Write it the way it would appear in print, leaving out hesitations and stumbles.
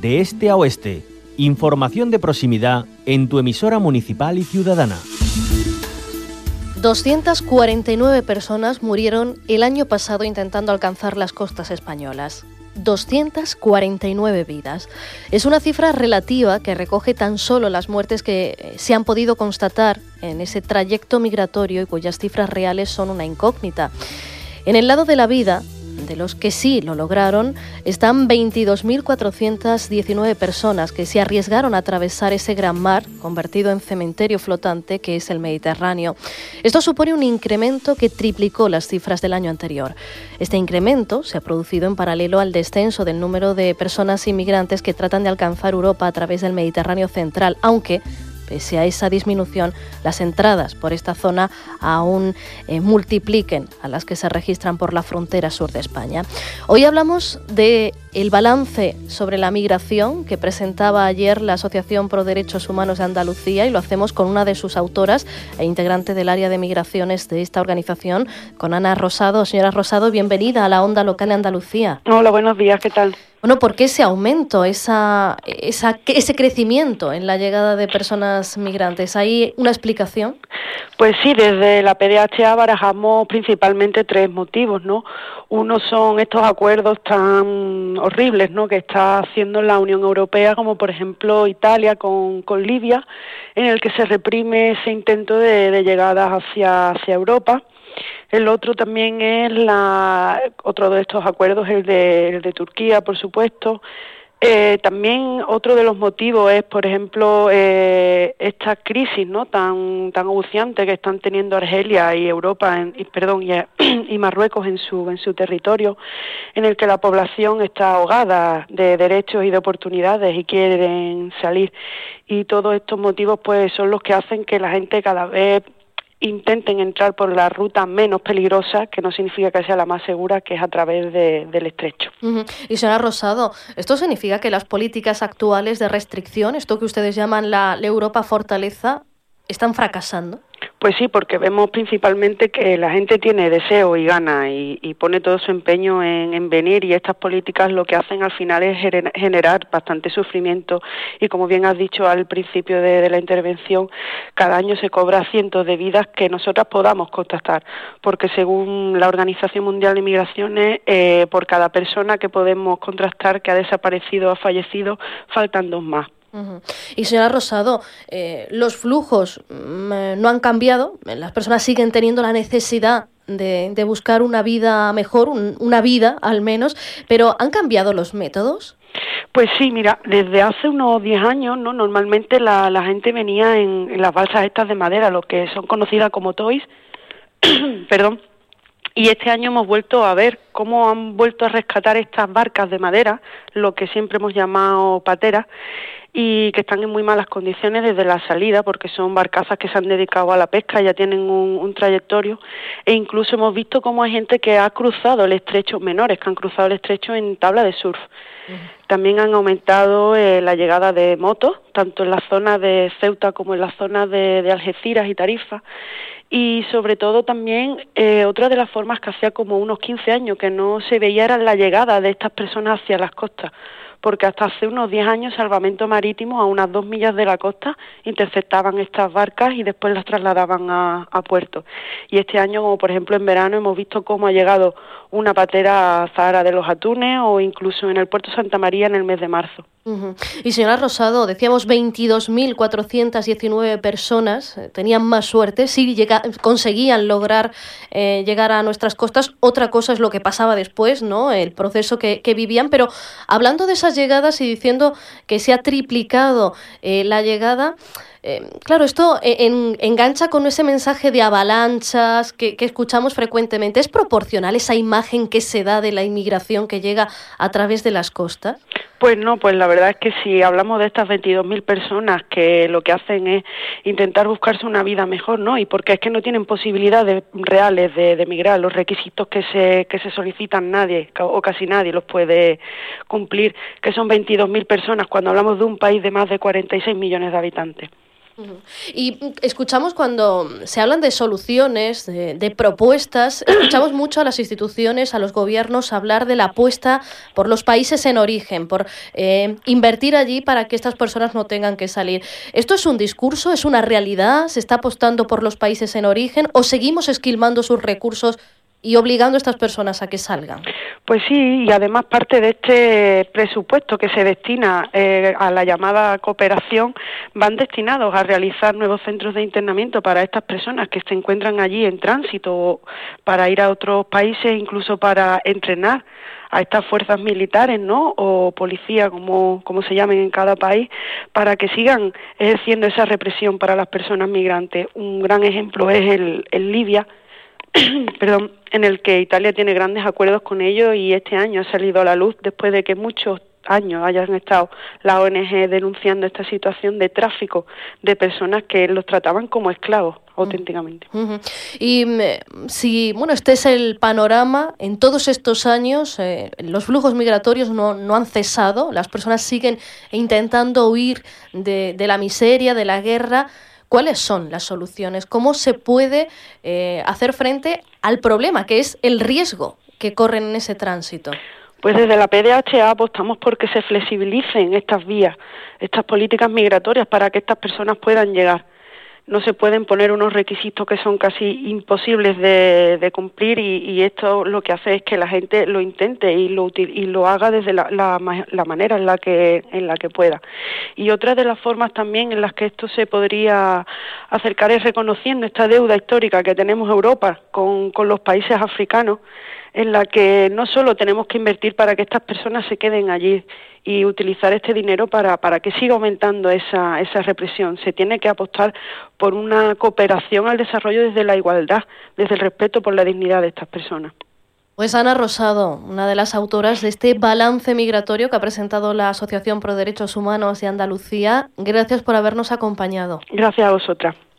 de este a oeste. Información de proximidad en tu emisora municipal y ciudadana. 249 personas murieron el año pasado intentando alcanzar las costas españolas. 249 vidas. Es una cifra relativa que recoge tan solo las muertes que se han podido constatar en ese trayecto migratorio y cuyas cifras reales son una incógnita. En el lado de la vida, de los que sí lo lograron, están 22.419 personas que se arriesgaron a atravesar ese gran mar, convertido en cementerio flotante que es el Mediterráneo. Esto supone un incremento que triplicó las cifras del año anterior. Este incremento se ha producido en paralelo al descenso del número de personas inmigrantes que tratan de alcanzar Europa a través del Mediterráneo central, aunque pese a esa disminución, las entradas por esta zona aún multipliquen a las que se registran por la frontera sur de España. Hoy hablamos del balance sobre la migración que presentaba ayer la Asociación Pro Derechos Humanos de Andalucía, y lo hacemos con una de sus autoras e integrante del área de migraciones de esta organización, con Ana Rosado. Señora Rosado, bienvenida a la Onda Local de Andalucía. Hola, buenos días, ¿qué tal? Bueno, ¿por qué ese aumento, ese crecimiento en la llegada de personas migrantes? ¿Hay una explicación? Pues sí, desde la PDHA barajamos principalmente tres motivos, ¿no? Uno son estos acuerdos tan horribles, ¿no?, que está haciendo la Unión Europea, como por ejemplo Italia con Libia, en el que se reprime ese intento de llegadas hacia Europa. El otro también es otro de estos acuerdos, el de Turquía, por supuesto. También otro de los motivos es, por ejemplo, esta crisis, ¿no?, tan aguciante que están teniendo Argelia y Europa, y Marruecos en su territorio, en el que la población está ahogada de derechos y de oportunidades y quieren salir. Y todos estos motivos, pues, son los que hacen que la gente cada vez intenten entrar por la ruta menos peligrosa, que no significa que sea la más segura, que es a través del estrecho. Uh-huh. Y señora Rosado, ¿esto significa que las políticas actuales de restricción, esto que ustedes llaman la Europa Fortaleza, están fracasando? Pues sí, porque vemos principalmente que la gente tiene deseo y ganas y pone todo su empeño en venir, y estas políticas lo que hacen al final es generar bastante sufrimiento, y como bien has dicho al principio de la intervención, cada año se cobra cientos de vidas que nosotras podamos contactar, porque según la Organización Mundial de Migraciones, por cada persona que podemos contrastar que ha desaparecido o ha fallecido, faltan dos más. Uh-huh. Y señora Rosado, los flujos no han cambiado, las personas siguen teniendo la necesidad de buscar una vida mejor, una vida al menos, pero ¿han cambiado los métodos? Pues sí, mira, desde hace unos 10 años, ¿no?, normalmente la gente venía en las balsas estas de madera, lo que son conocidas como toys, perdón. Y este año hemos vuelto a ver cómo han vuelto a rescatar estas barcas de madera, lo que siempre hemos llamado pateras, y que están en muy malas condiciones desde la salida, porque son barcazas que se han dedicado a la pesca, ya tienen un trayectorio, e incluso hemos visto cómo hay gente que ha cruzado el estrecho, menores que han cruzado el estrecho en tabla de surf. Uh-huh. También han aumentado la llegada de motos, tanto en la zona de Ceuta como en la zona de Algeciras y Tarifa. Y sobre todo también otra de las formas que hacía como unos 15 años que no se veía era la llegada de estas personas hacia las costas, porque hasta hace unos 10 años Salvamento Marítimo a unas 2 millas de la costa interceptaban estas barcas y después las trasladaban a puerto. Y este año, como por ejemplo en verano, hemos visto cómo ha llegado una patera a Zahara de los Atunes o incluso en el puerto Santa María en el mes de marzo. Uh-huh. Y señora Rosado, decíamos 22.419 personas tenían más suerte, sí conseguían lograr llegar a nuestras costas. Otra cosa es lo que pasaba después, ¿no?, el proceso que vivían, pero hablando de esas llegadas y diciendo que se ha triplicado la llegada, claro, esto engancha con ese mensaje de avalanchas que escuchamos frecuentemente. ¿Es proporcional esa imagen que se da de la inmigración que llega a través de las costas? Pues no, pues la verdad es que si hablamos de estas 22.000 personas que lo que hacen es intentar buscarse una vida mejor, ¿no?, y porque es que no tienen posibilidades reales de emigrar, los requisitos que se solicitan nadie o casi nadie los puede cumplir, que son 22.000 personas cuando hablamos de un país de más de 46 millones de habitantes. Y escuchamos cuando se hablan de soluciones, de propuestas, escuchamos mucho a las instituciones, a los gobiernos hablar de la apuesta por los países en origen, por invertir allí para que estas personas no tengan que salir. ¿Esto es un discurso, es una realidad? ¿Se está apostando por los países en origen o seguimos esquilmando sus recursos y obligando a estas personas a que salgan? Pues sí, y además parte de este presupuesto que se destina a la llamada cooperación van destinados a realizar nuevos centros de internamiento para estas personas que se encuentran allí en tránsito, para ir a otros países, incluso para entrenar a estas fuerzas militares, ¿no?, o policía, como se llamen en cada país, para que sigan ejerciendo esa represión para las personas migrantes. Un gran ejemplo es el Libia, perdón, en el que Italia tiene grandes acuerdos con ellos, y este año ha salido a la luz después de que muchos años hayan estado las ONG denunciando esta situación de tráfico de personas que los trataban como esclavos auténticamente. Y si, este es el panorama, en todos estos años los flujos migratorios no han cesado, las personas siguen intentando huir de la miseria, de la guerra. ¿Cuáles son las soluciones? ¿Cómo se puede hacer frente al problema, que es el riesgo que corren en ese tránsito? Pues desde la PDHA apostamos por que se flexibilicen estas vías, estas políticas migratorias, para que estas personas puedan llegar. No se pueden poner unos requisitos que son casi imposibles de cumplir, y esto lo que hace es que la gente lo intente y lo haga desde la manera en la que pueda. Y otra de las formas también en las que esto se podría acercar es reconociendo esta deuda histórica que tenemos Europa con los países africanos, en la que no solo tenemos que invertir para que estas personas se queden allí y utilizar este dinero para que siga aumentando esa represión. Se tiene que apostar por una cooperación al desarrollo desde la igualdad, desde el respeto por la dignidad de estas personas. Pues Ana Rosado, una de las autoras de este balance migratorio que ha presentado la Asociación Pro Derechos Humanos de Andalucía, gracias por habernos acompañado. Gracias a vosotras.